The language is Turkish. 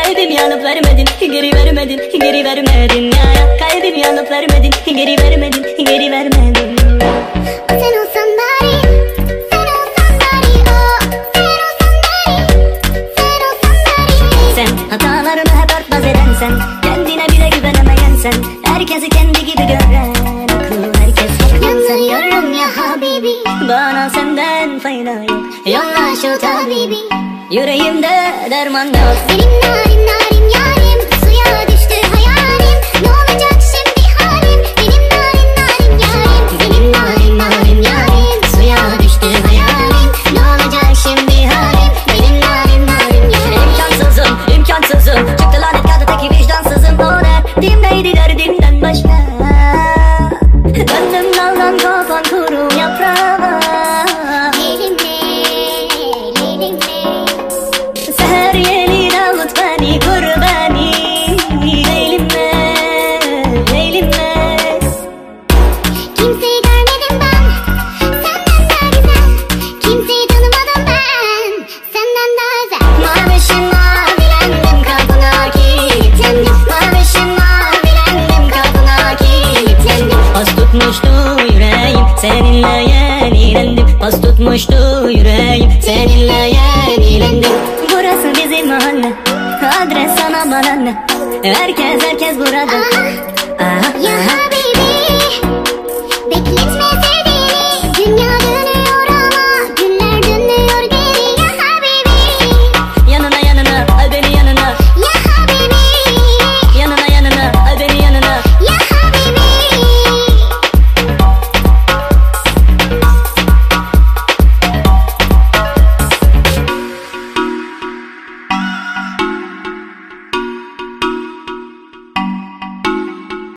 Kalbimi alıp vermedin, geri vermedin, geri vermedin ya. Kalbimi alıp vermedin, geri vermedin, geri vermedin. Sen olsan bari, sen olsan bari, oh. Sen olsan bari, sen olsan bari. Sen hatalarımı hep örtbas eden sen, kendine bile güvenemeyen sen, herkesi kendi gibi gören, aklı herkes haklı sen. Yanıyorum ya habibi, Bana senden fayda yok, yolla şu tabibi. Yüreğimde derman yok. benim narim narim yarim, suya düştü hayalim. Ne olacak şimdi halim, benim narim narim yarim. Benim narim narim yarim, suya düştü hayalim. Ne olacak şimdi halim, benim narim narim yarim. İmkansızım, imkansızım, çıktı lanet kadı teki vicdansızım. O derdimdeydi derdimden başka. Döndüm daldan kopan kuru yaprağa. Elimle, elimle. Seher yeni davut beni, kur beni. Elimle, elimle. Kimseyi görmedim ben, senden daha güzel. Kimseyi tanımadım ben, senden daha özel. Mavişim mavilendim, kapına kilitlendim. Mavişim mavilendim, kapına kilitlendim. Pas tutmuştu yüreğim, seninle yenilendim. Pas tutmuştu yüreğim, seninle yenilendim. Burası bizim mahalle, adres sana bana ne? Herkes burada. Ya habibi,